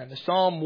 And Psalm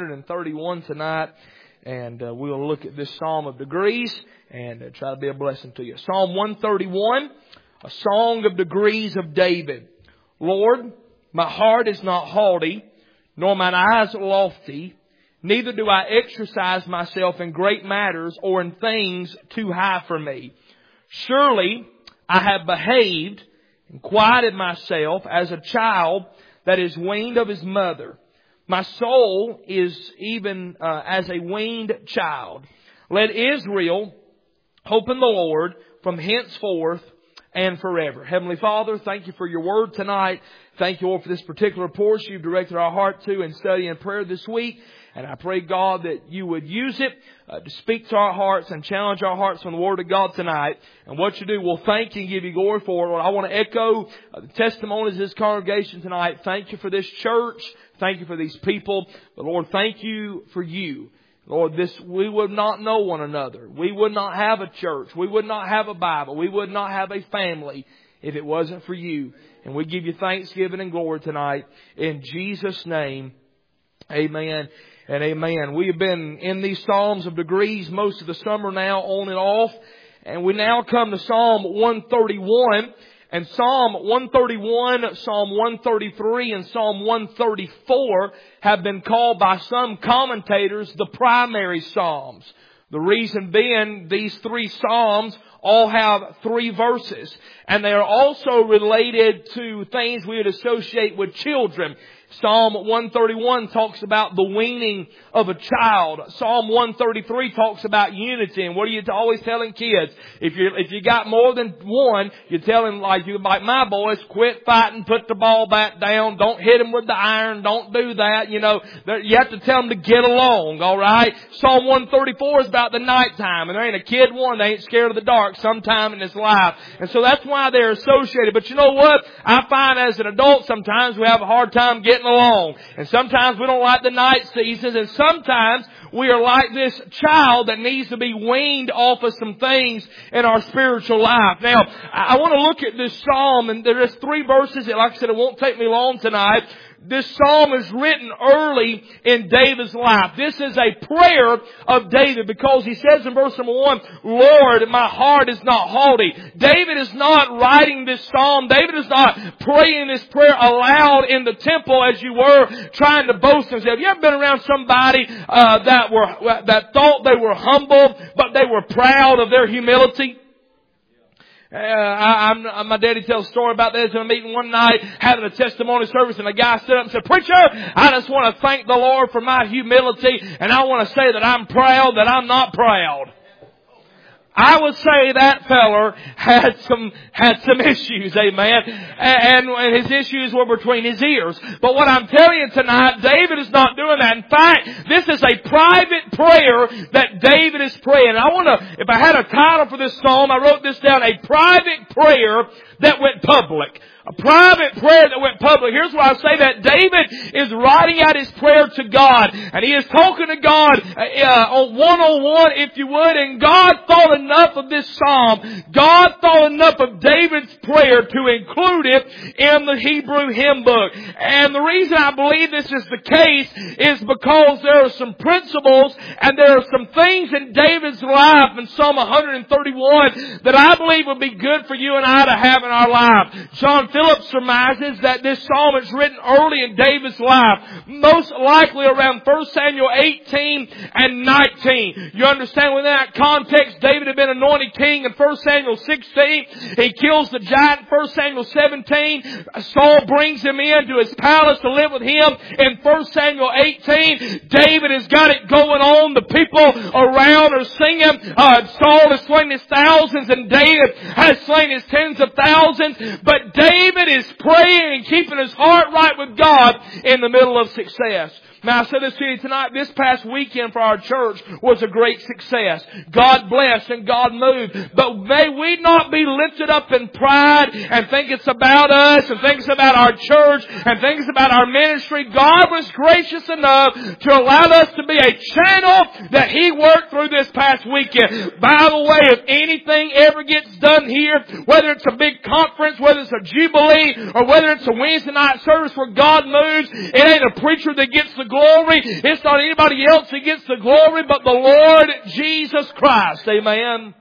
131 tonight. And we'll look at this Psalm of degrees and try to be a blessing to you. Psalm 131, a song of degrees of David. Lord, my heart is not haughty, nor mine eyes lofty. Neither do I exercise myself in great matters or in things too high for me. Surely I have behaved and quieted myself as a child that is weaned of his mother. My soul is even as a weaned child. Let Israel hope in the Lord from henceforth and forever. Heavenly Father, thank you for your word tonight. Thank you, Lord, for this particular portion you've directed our heart to in study and prayer this week. And I pray, God, that you would use it to speak to our hearts and challenge our hearts from the Word of God tonight. And what you do, we'll thank you and give you glory for it. Lord, I want to echo the testimonies of this congregation tonight. Thank you for this church. Thank you for these people. But Lord, thank you for you. Lord, we would not know one another. We would not have a church. We would not have a Bible. We would not have a family if it wasn't for you. And we give you thanksgiving and glory tonight. In Jesus' name, amen and amen. We have been in these Psalms of degrees most of the summer now, on and off. And we now come to Psalm 131. And Psalm 131, Psalm 133, and Psalm 134 have been called by some commentators the primary Psalms. The reason being, these three Psalms all have 3 verses. And they are also related to things we would associate with children. Psalm 131 talks about the weaning of a child. Psalm 133 talks about unity. And what are you always telling kids? If you got more than one, you're telling like my boys, quit fighting, put the ball back down, don't hit them with the iron, don't do that. You know, you have to tell them to get along, all right? Psalm 134 is about the nighttime, and there ain't a kid one that ain't scared of the dark sometime in his life. And so that's why they're associated. But you know what? I find as an adult sometimes we have a hard time getting along. And sometimes we don't like the night seasons. And sometimes we are like this child that needs to be weaned off of some things in our spiritual life. Now, I want to look at this psalm, and there's 3 verses. Like I said, it won't take me long tonight. This psalm is written early in David's life. This is a prayer of David because he says in verse number 1, Lord, my heart is not haughty. David is not writing this psalm. David is not praying this prayer aloud in the temple as you were trying to boast himself. You ever been around somebody that thought they were humble, but they were proud of their humility? My daddy tells a story about this in a meeting one night, having a testimony service, and a guy stood up and said, Preacher, I just want to thank the Lord for my humility, and I want to say that I'm proud that I'm not proud. I would say that feller had some issues, amen. And his issues were between his ears. But what I'm telling you tonight, David is not doing that. In fact, this is a private prayer that David is praying. If I had a title for this psalm, I wrote this down, a private prayer that went public. A private prayer that went public. Here's why I say that. David is writing out his prayer to God. And he is talking to God one-on-one, if you would. And God thought enough of this psalm. God thought enough of David's prayer to include it in the Hebrew hymn book. And the reason I believe this is the case is because there are some principles and there are some things in David's life in Psalm 131 that I believe would be good for you and I to have in our life. John Phillips surmises that this psalm is written early in David's life, most likely around 1 Samuel 18 and 19. You understand within that context, David had been anointed king in 1 Samuel 16. He kills the giant in 1 Samuel 17. Saul brings him into his palace to live with him in 1 Samuel 18. David has got it going on. The people around are singing. Saul has slain his thousands and David has slain his tens of thousands. But David is praying and keeping his heart right with God in the middle of success. Now I said this to you tonight, this past weekend for our church was a great success. God blessed and God moved. But may we not be lifted up in pride and think it's about us and think it's about our church and think it's about our ministry. God was gracious enough to allow us to be a channel that He worked through this past weekend. By the way, if anything ever gets done here, whether it's a big conference, whether it's a jubilee, or whether it's a Wednesday night service where God moves, it ain't a preacher that gets the glory. It's not anybody else that gets the glory, but the Lord Jesus Christ. Amen.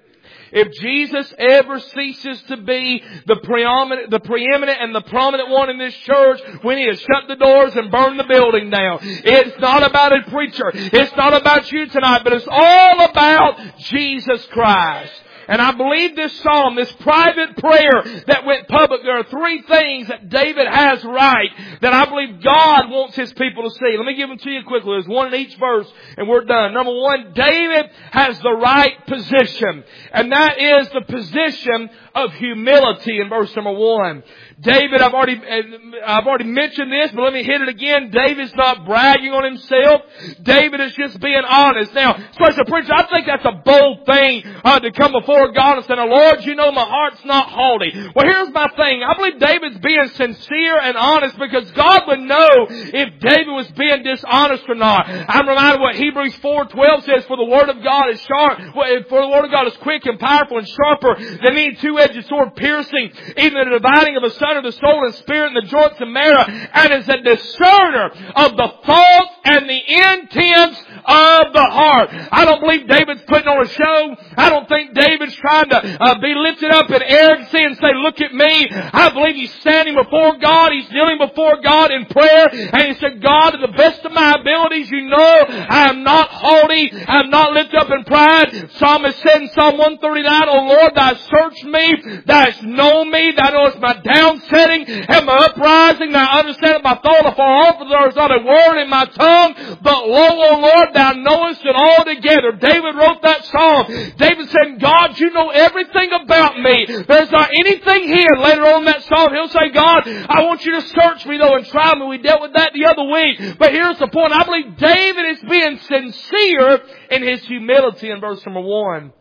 If Jesus ever ceases to be the preeminent and the prominent one in this church, we need to shut the doors and burn the building down. It's not about a preacher. It's not about you tonight, but it's all about Jesus Christ. And I believe this psalm, this private prayer that went public, there are three things that David has right that I believe God wants His people to see. Let me give them to you quickly. There's one in each verse and we're done. Number one, David has the right position. And that is the position of humility in verse number 1. David, I've already mentioned this, but let me hit it again. David's not bragging on himself. David is just being honest. Now, special preacher, I think that's a bold thing to come before God and say, "Now, Lord, you know my heart's not haughty." Well, here's my thing. I believe David's being sincere and honest because God would know if David was being dishonest or not. I'm reminded what Hebrews 4:12 says, "For the word of God is sharp, for the word of God is quick and powerful and sharper than any two-edged sword, piercing even the dividing of the of the soul and spirit and the joints and marrow, and is a discerner of the thoughts and the intents of the heart." I don't believe David's putting on a show. I don't think David's trying to be lifted up in arrogancy and say, "Look at me." I believe he's standing before God. He's kneeling before God in prayer, and he said, "God, to the best of my abilities, you know I am not haughty. I am not lifted up in pride." Psalmist said in Psalm 139, "O Lord, thou search me, thou hast known me, thou knowest my downsetting and my uprising, thou understandest my thought afar off, for there is not a word in my tongue, but lo, O Lord, thou knowest it altogether." David wrote that psalm. David said, "God, you know everything about me. There's not anything here." Later on in that psalm, he'll say, "God, I want you to search me though and try me." We dealt with that the other week. But here's the point. I believe David is being sincere in his humility in verse number 1.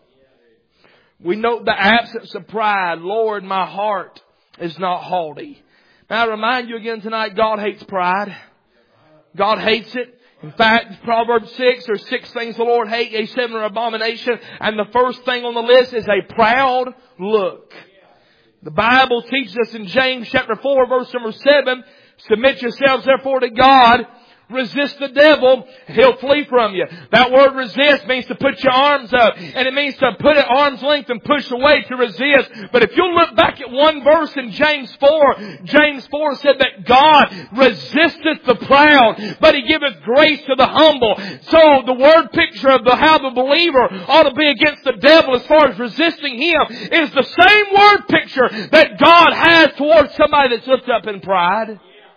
We note the absence of pride. "Lord, my heart is not haughty." Now I remind you again tonight, God hates pride. God hates it. In fact, Proverbs 6, there's 6 things the Lord hates, a 7 are abomination. And the first thing on the list is a proud look. The Bible teaches us in James chapter 4, verse number 7, "Submit yourselves therefore to God. Resist the devil, he'll flee from you." That word resist means to put your arms up. And it means to put at arm's length and push away, to resist. But if you look back at one verse in James 4, James 4 said that God resisteth the proud, but He giveth grace to the humble. So the word picture of how the believer ought to be against the devil as far as resisting him is the same word picture that God has towards somebody that's lifted up in pride.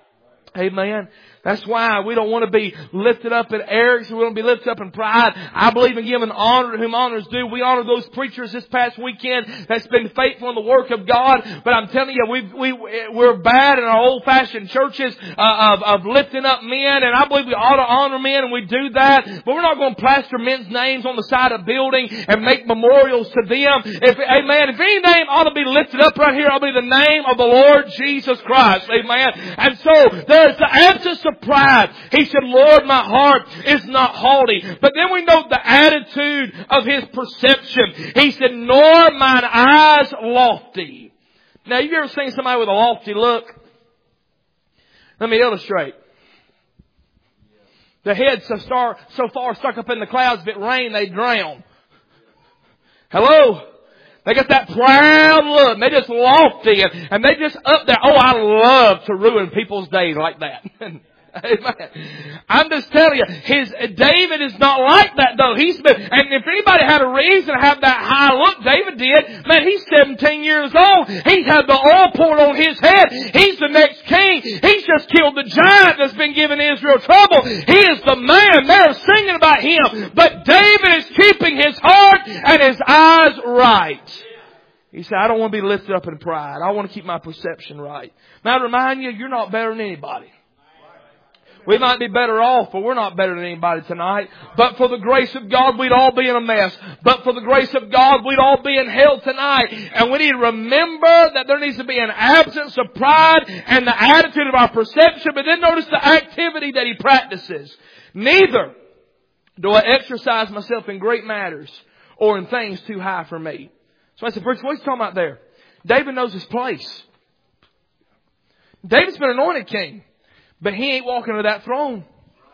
Amen. That's why we don't want to be lifted up in arrogance. We want to be lifted up in pride. I believe in giving honor to whom honor is due. We honor those preachers this past weekend that's been faithful in the work of God. But I'm telling you, we're bad in our old-fashioned churches of lifting up men. And I believe we ought to honor men, and we do that. But we're not going to plaster men's names on the side of a building and make memorials to them. If any name ought to be lifted up right here, it'll be the name of the Lord Jesus Christ. Amen. And so there's the absence of pride. He said, "Lord, my heart is not haughty." But then we note the attitude of his perception. He said, "Nor mine eyes lofty." Now, have you ever seen somebody with a lofty look? Let me illustrate. The head so far stuck up in the clouds, if it rained, they drown. Hello? They got that proud look. They're just lofty and they just up there. Oh, I love to ruin people's days like that. Amen. I'm just telling you, David is not like that though. And if anybody had a reason to have that high look, David did. Man, he's 17 years old. He's had the oil poured on his head. He's the next king. He's just killed the giant that's been giving Israel trouble. He is the man. They're singing about him. But David is keeping his heart and his eyes right. He said, "I don't want to be lifted up in pride. I want to keep my perception right." Now, I remind you, you're not better than anybody. We might be better off, but we're not better than anybody tonight. But for the grace of God, we'd all be in a mess. But for the grace of God, we'd all be in hell tonight. And we need to remember that there needs to be an absence of pride and the attitude of our perception. But then notice the activity that he practices. "Neither do I exercise myself in great matters or in things too high for me." So I said, "Preacher, what's he talking about there?" David knows his place. David's been anointed king. But he ain't walking to that throne.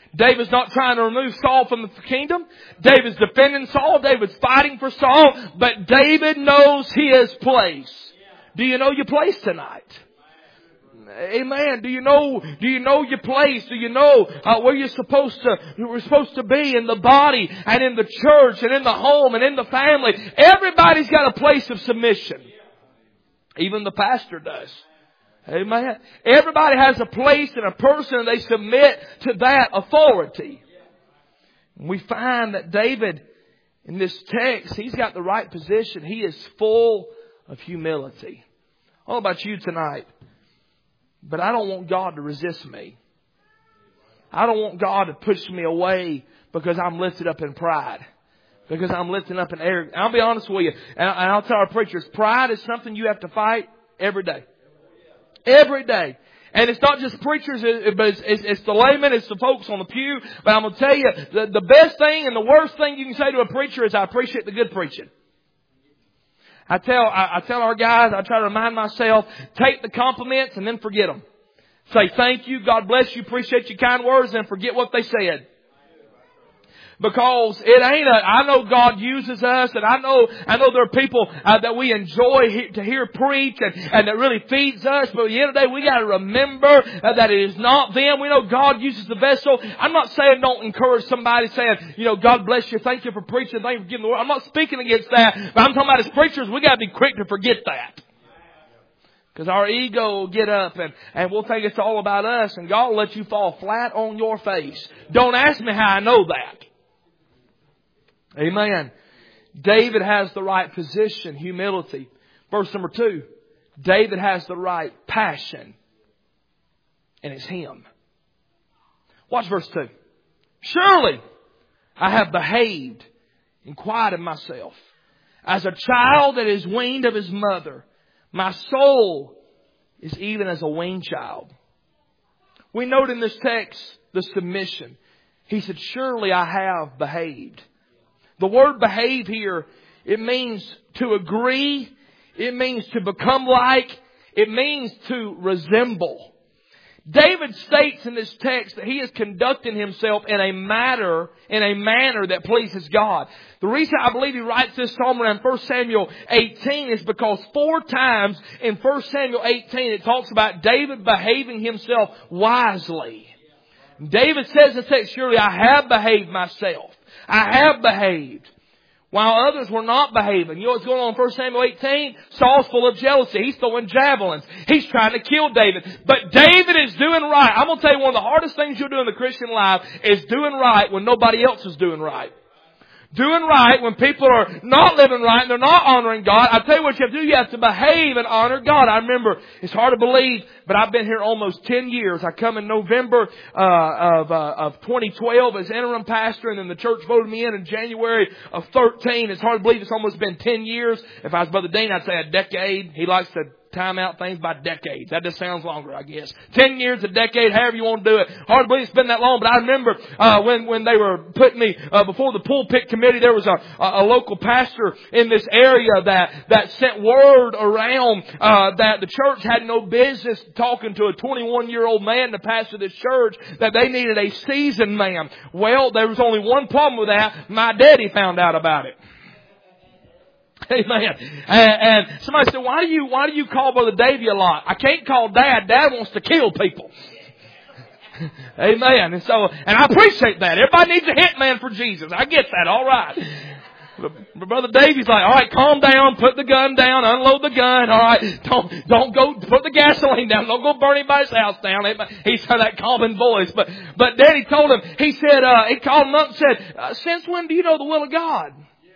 David's not trying to remove Saul from the kingdom. David's defending Saul. David's fighting for Saul. But David knows his place. Do you know your place tonight? Amen. Do you know your place? Do you know where you're supposed to be in the body and in the church and in the home and in the family? Everybody's got a place of submission. Even the pastor does. Amen. Everybody has a place and a person, and they submit to that authority. We find that David, in this text, he's got the right position. He is full of humility. I don't know about you tonight, but I don't want God to resist me. I don't want God to push me away because I'm lifted up in pride. Because I'm lifted up in arrogance. I'll be honest with you, and I'll tell our preachers, pride is something you have to fight every day. Every day. And it's not just preachers, but it's the laymen, it's the folks on the pew. But I'm going to tell you, the best thing and the worst thing you can say to a preacher is, I appreciate the good preaching. I tell our guys, I try to remind myself, take the compliments and then forget them. Say thank you, God bless you, appreciate your kind words, and forget what they said. Because it ain't I know God uses us, and I know there are people that we enjoy to hear preach and that really feeds us. But at the end of the day, we got to remember that it is not them. We know God uses the vessel. I'm not saying don't encourage somebody saying, God bless you, thank you for preaching, thank you for giving the word. I'm not speaking against that. But I'm talking about as preachers, we got to be quick to forget that. Because our ego will get up and we'll think it's all about us, and God will let you fall flat on your face. Don't ask me how I know that. Amen. David has the right position, humility. Verse number 2. David has the right passion. And it's him. Watch verse 2. Surely I have behaved and quieted myself as a child that is weaned of his mother. My soul is even as a weaned child. We note in this text the submission. He said, surely I have behaved. The word behave here, it means to agree. It means to become like. It means to resemble. David states in this text that he is conducting himself in a manner that pleases God. The reason I believe he writes this psalm around 1 Samuel 18 is because 4 times in 1 Samuel 18 it talks about David behaving himself wisely. David says in the text, surely I have behaved myself. I have behaved. While others were not behaving. You know what's going on in 1 Samuel 18? Saul's full of jealousy. He's throwing javelins. He's trying to kill David. But David is doing right. I'm going to tell you one of the hardest things you'll do in the Christian life is doing right when nobody else is doing right. Doing right when people are not living right and they're not honoring God. I tell you what you have to do. You have to behave and honor God. I remember, it's hard to believe, but I've been here almost 10 years. I come in November of 2012 as interim pastor, and then the church voted me in January of 13. It's hard to believe it's almost been 10 years. If I was Brother Dean, I'd say a decade. He likes to time out things by decades. That just sounds longer, I guess. 10 years, a decade, however you want to do it. Hard to believe it's been that long, but I remember when they were putting me before the pulpit committee, there was a local pastor in this area that sent word around that the church had no business talking to a 21-year-old man to pastor this church, that they needed a seasoned man. Well, there was only one problem with that. My daddy found out about it. Amen. And somebody said, why do you call Brother Davey a lot? I can't call Dad. Dad wants to kill people. Amen. And I appreciate that. Everybody needs a hitman for Jesus. I get that. All right. But Brother Davey's like, all right, calm down, put the gun down, unload the gun. All right, don't go put the gasoline down. Don't go burn anybody's house down. He's got that calming voice. But Daddy told him, he said, he called him up and said, since when do you know the will of God?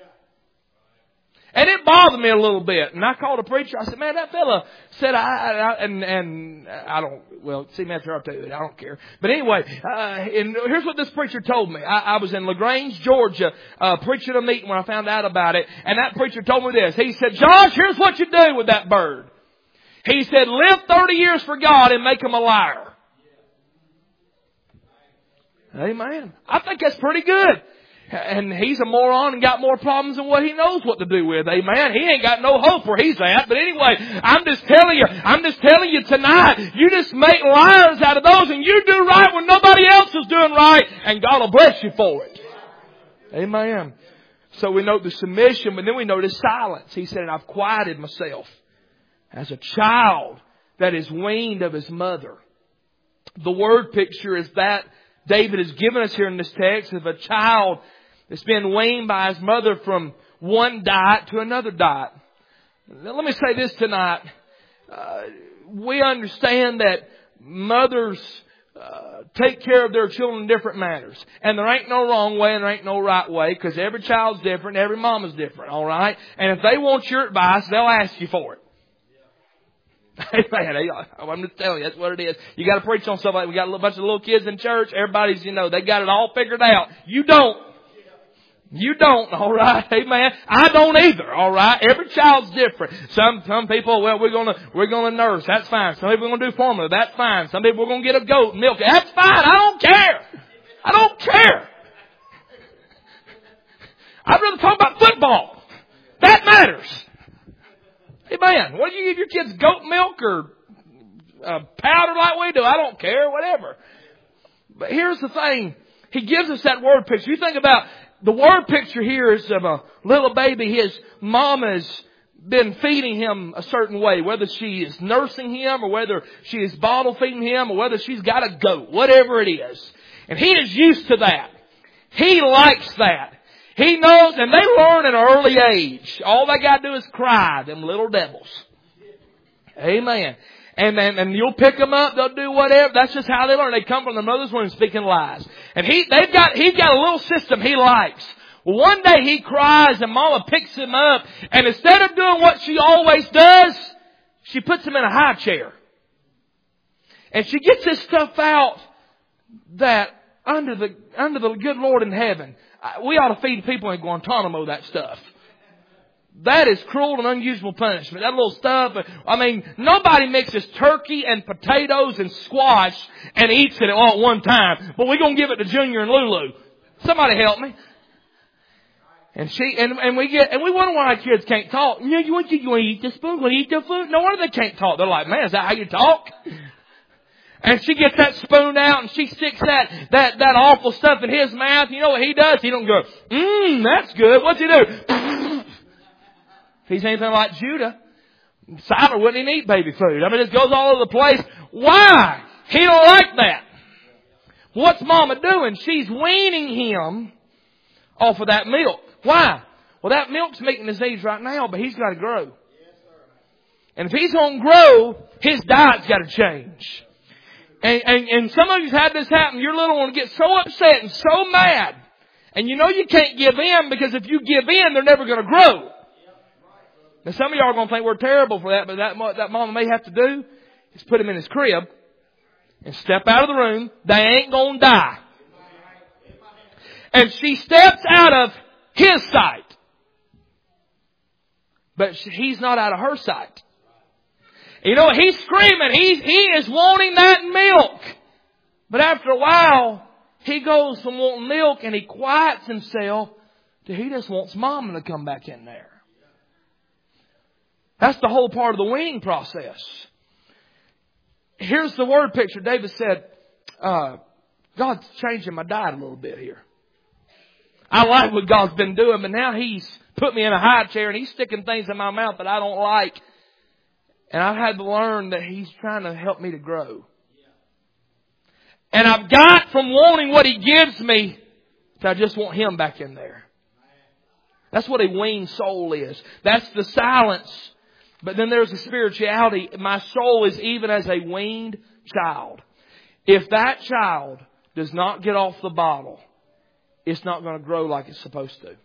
And it bothered me a little bit. And I called a preacher. I said, man, that fella said, I don't, see, man, I'll tell you that. I don't care. But anyway, and here's what this preacher told me. I was in LaGrange, Georgia, preaching a meeting when I found out about it. And that preacher told me this. He said, Josh, here's what you do with that bird. He said, live 30 years for God and make him a liar. Amen. I think that's pretty good. And he's a moron and got more problems than what he knows what to do with. Amen. He ain't got no hope where he's at. But anyway, I'm just telling you tonight, you just make liars out of those and you do right when nobody else is doing right and God will bless you for it. Amen. So we note the submission, but then we notice silence. He said, I've quieted myself as a child that is weaned of his mother. The word picture is that David has given us here in this text of a child that's been weaned by his mother from one diet to another diet. Now, let me say this tonight. We understand that mothers take care of their children in different manners. And there ain't no wrong way and there ain't no right way because every child's different, every mama's different, all right? And if they want your advice, they'll ask you for it. Amen. I'm just telling you, that's what it is. You got to preach on stuff like we got a bunch of little kids in church. Everybody's, they got it all figured out. You don't. You don't, all right? Amen. I don't either, all right? Every child's different. Some people, well, we're gonna nurse. That's fine. Some people are gonna do formula. That's fine. Some people are gonna get a goat and milk. That's fine. I don't care. I don't care. I'd rather talk about football. That matters. Amen. What do you give your kids, goat milk or powder like we do? I don't care. Whatever. But here's the thing. He gives us that word picture. You think about the word picture here is of a little baby. His mama's been feeding him a certain way, whether she is nursing him or whether she is bottle feeding him or whether she's got a goat, whatever it is. And he is used to that. He likes that. He knows, and they learn at an early age. All they got to do is cry, them little devils. Amen. And you'll pick them up, they'll do whatever. That's just how they learn. They come from their mother's womb speaking lies. And he's got a little system he likes. Well, one day he cries and Mama picks him up, and instead of doing what she always does, she puts him in a high chair. And she gets this stuff out that under the good Lord in heaven, we ought to feed people in Guantanamo that stuff. That is cruel and unusual punishment. That little stuff. Nobody mixes turkey and potatoes and squash and eats it all at one time. But we're going to give it to Junior and Lulu. Somebody help me. And we wonder why our kids can't talk. You want to eat the spoon? Want to eat the food? No wonder they can't talk. They're like, man, is that how you talk? And she gets that spoon out and she sticks that awful stuff in his mouth. You know what he does? He don't go, that's good. What's he do? If he's anything like Judah, Simon wouldn't even eat baby food. It goes all over the place. Why? He don't like that. What's Mama doing? She's weaning him off of that milk. Why? Well, that milk's meeting his needs right now, but he's got to grow. And if he's going to grow, his diet's got to change. And some of you've had this happen. Your little one gets so upset and so mad. And you know you can't give in because if you give in, they're never going to grow. Now some of y'all are going to think we're terrible for that, but that mama may have to do is put him in his crib and step out of the room. They ain't going to die. And she steps out of his sight. But he's not out of her sight. You know, he's screaming. He is wanting that milk. But after a while, he goes from wanting milk and he quiets himself to he just wants Mama to come back in there. That's the whole part of the weaning process. Here's the word picture. David said, God's changing my diet a little bit here. I like what God's been doing, but now He's put me in a high chair and He's sticking things in my mouth that I don't like. And I've had to learn that He's trying to help me to grow. And I've got from wanting what He gives me to I just want Him back in there. That's what a weaned soul is. That's the silence. But then there's the spirituality. My soul is even as a weaned child. If that child does not get off the bottle, it's not going to grow like it's supposed to.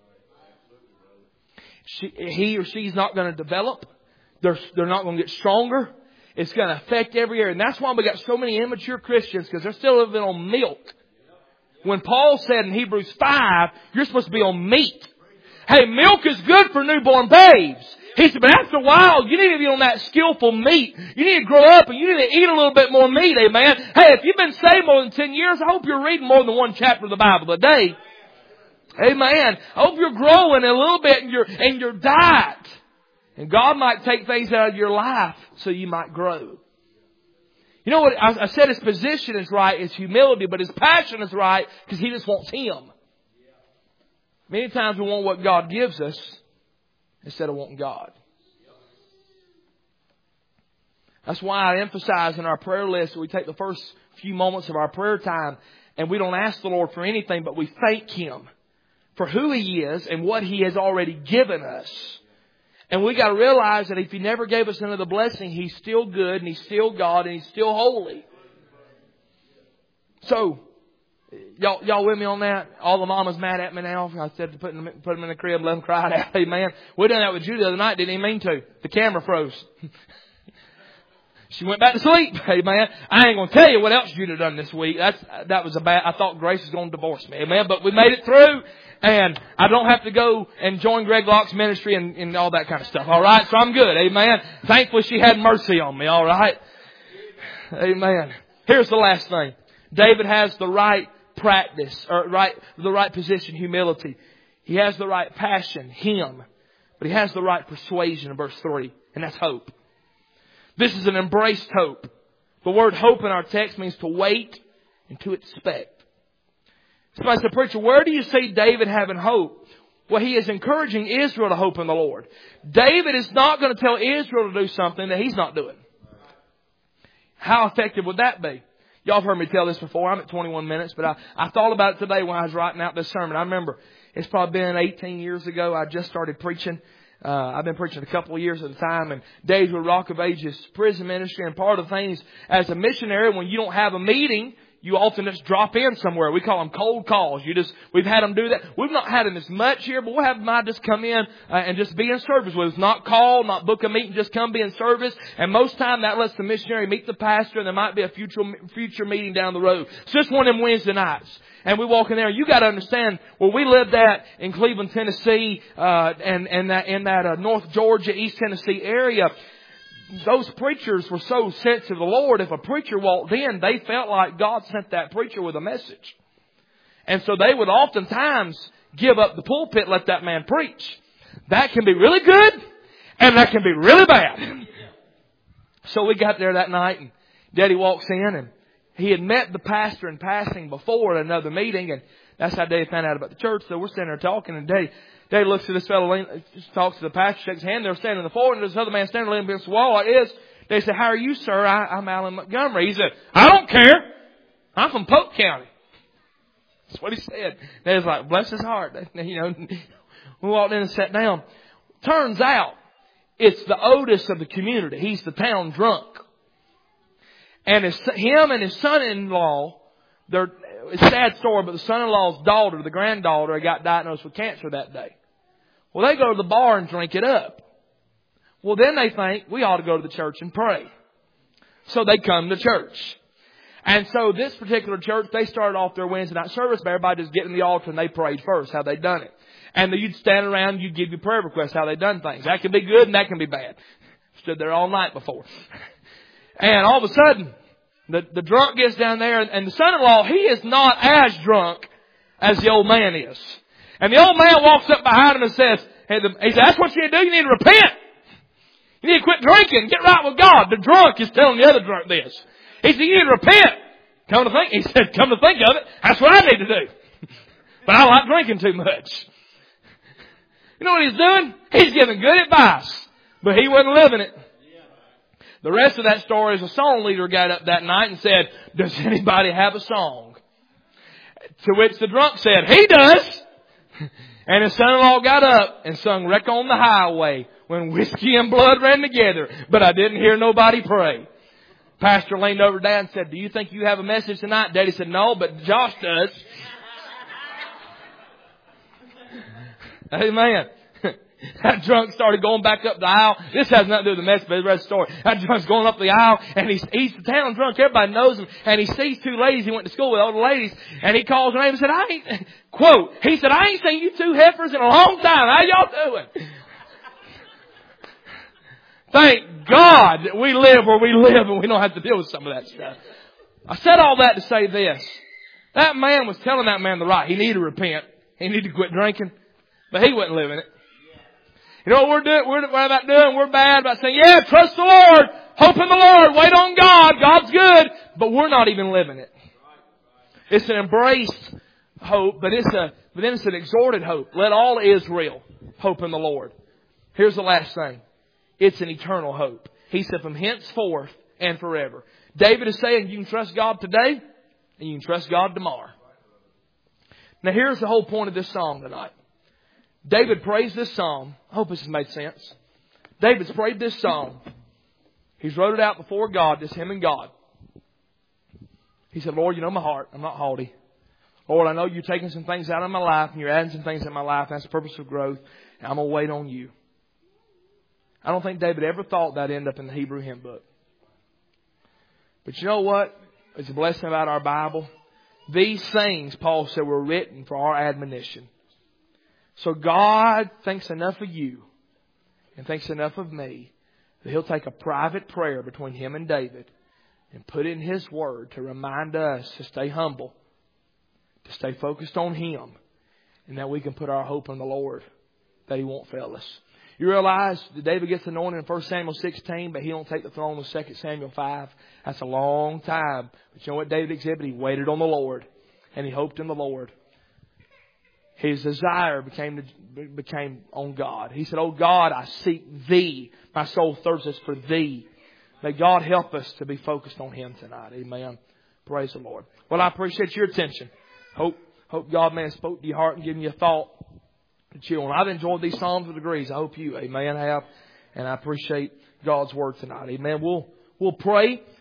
He or she's not going to develop. They're not going to get stronger. It's going to affect every area. And that's why we got so many immature Christians, because they're still living on milk. When Paul said in Hebrews 5, you're supposed to be on meat. Hey, milk is good for newborn babes. He said, but after a while, you need to be on that skillful meat. You need to grow up and you need to eat a little bit more meat, amen. Hey, if you've been saved more than 10 years, I hope you're reading more than one chapter of the Bible a day. Amen. I hope you're growing a little bit in your diet. And God might take things out of your life so you might grow. You know what? I said his position is right, his humility, but his passion is right because he just wants Him. Many times we want what God gives us instead of wanting God. That's why I emphasize in our prayer list that we take the first few moments of our prayer time and we don't ask the Lord for anything, but we thank Him for who He is and what He has already given us. And we got to realize that if He never gave us another blessing, He's still good and He's still God and He's still holy. So, y'all with me on that? All the mamas mad at me now. I said to put them in the crib, let them cry it out. Amen. We done that with Judy the other night. Didn't even mean to. The camera froze. She went back to sleep. Amen. I ain't going to tell you what else Judy done this week. That was I thought Grace was going to divorce me. Amen. But we made it through. And I don't have to go and join Greg Locke's ministry and all that kind of stuff. All right. So I'm good. Amen. Thankfully she had mercy on me. All right. Amen. Here's the last thing. David has the right practice, or the right position, humility. He has the right passion, Him. But he has the right persuasion in verse 3. And that's hope. This is an embraced hope. The word hope in our text means to wait and to expect. Somebody said, preacher, where do you see David having hope? Well, he is encouraging Israel to hope in the Lord. David is not going to tell Israel to do something that he's not doing. How effective would that be? Y'all have heard me tell this before. I'm at 21 minutes, but I thought about it today when I was writing out this sermon. I remember it's probably been 18 years ago. I just started preaching. I've been preaching a couple of years at a time, and Days with Rock of Ages prison ministry. And part of the things as a missionary, when you don't have a meeting, you often just drop in somewhere. We call them cold calls. We've had them do that. We've not had them as much here, but we'll have them just come in and just be in service with us. Not call, not book a meeting, just come be in service. And most time that lets the missionary meet the pastor, and there might be a future meeting down the road. It's just one of them Wednesday nights. And we walk in there. You got to understand, where we lived at in Cleveland, Tennessee, and in that North Georgia, East Tennessee area, those preachers were so sensitive to the Lord. If a preacher walked in, they felt like God sent that preacher with a message. And so they would oftentimes give up the pulpit, let that man preach. That can be really good, and that can be really bad. So we got there that night, and Daddy walks in, and he had met the pastor in passing before at another meeting, and that's how Daddy found out about the church. So we're sitting there talking, and Daddy looks at this fellow, talks to the pastor, shakes his hand. They're standing on the floor, and there's another man standing leaning against the wall like this. They said, how are you, sir? I'm Alan Montgomery. He said, I don't care. I'm from Polk County. That's what he said. Daddy's like, bless his heart. We walked in and sat down. Turns out, it's the Otis of the community. He's the town drunk. And him and his son-in-law, it's a sad story, but the son-in-law's daughter, the granddaughter, got diagnosed with cancer that day. Well, they go to the bar and drink it up. Well, then they think we ought to go to the church and pray. So they come to church. And so this particular church, they started off their Wednesday night service by everybody just getting the altar and they prayed first, how they done it. And then you'd stand around, you'd give your prayer requests, how they done things. That can be good and that can be bad. Stood there all night before. And all of a sudden, the drunk gets down there, and the son-in-law, he is not as drunk as the old man is. And the old man walks up behind him and says, he said, that's what you need to do. You need to repent. You need to quit drinking. Get right with God. The drunk is telling the other drunk this. He said, you need to repent. He said, come to think of it, that's what I need to do. But I like drinking too much. You know what he's doing? He's giving good advice. But he wasn't living it. The rest of that story is a song leader got up that night and said, does anybody have a song? To which the drunk said, he does. And his son-in-law got up and sung Wreck on the Highway when whiskey and blood ran together. But I didn't hear nobody pray. Pastor leaned over to Dad and said, do you think you have a message tonight? Daddy said, no, but Josh does. Amen. That drunk started going back up the aisle. This has nothing to do with the message, but the rest of the story. That drunk's going up the aisle, and he's the town drunk. Everybody knows him. And he sees two ladies he went to school with, older ladies, and he calls her name and said, he said, I ain't seen you two heifers in a long time. How y'all doing? Thank God that we live where we live and we don't have to deal with some of that stuff. I said all that to say this. That man was telling that man the right. He needed to repent. He needed to quit drinking. But he wasn't living it. You know what we're doing? We're about doing? We're bad about saying, yeah, trust the Lord. Hope in the Lord. Wait on God. God's good. But we're not even living it. It's an embraced hope, but then it's an exhorted hope. Let all Israel hope in the Lord. Here's the last thing. It's an eternal hope. He said from henceforth and forever. David is saying you can trust God today and you can trust God tomorrow. Now here's the whole point of this psalm tonight. David prays this psalm. I hope this has made sense. David's prayed this psalm. He's wrote it out before God, just him and God. He said, Lord, you know my heart. I'm not haughty. Lord, I know you're taking some things out of my life and you're adding some things in my life. That's the purpose of growth. And I'm going to wait on you. I don't think David ever thought that'd end up in the Hebrew hymn book. But you know what? It's a blessing about our Bible. These things, Paul said, were written for our admonition. So God thinks enough of you and thinks enough of me that He'll take a private prayer between Him and David and put it in His Word to remind us to stay humble, to stay focused on Him, and that we can put our hope in the Lord, that He won't fail us. You realize that David gets anointed in 1 Samuel 16, but he don't take the throne in 2 Samuel 5. That's a long time. But you know what David exhibited? He waited on the Lord, and he hoped in the Lord. His desire became on God. He said, oh God, I seek Thee. My soul thirsts for Thee. May God help us to be focused on Him tonight. Amen. Praise the Lord. Well, I appreciate your attention. Hope God may have spoke to your heart and given you a thought to chew on. I've enjoyed these Psalms of Degrees. I hope you, amen, have. And I appreciate God's Word tonight. Amen. We'll pray.